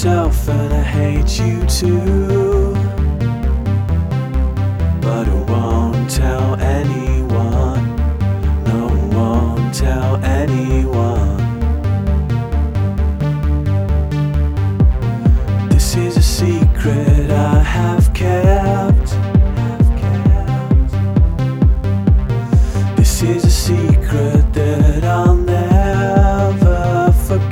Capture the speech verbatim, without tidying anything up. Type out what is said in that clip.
myself and I hate you too. But I won't tell anyone. No, I won't tell anyone.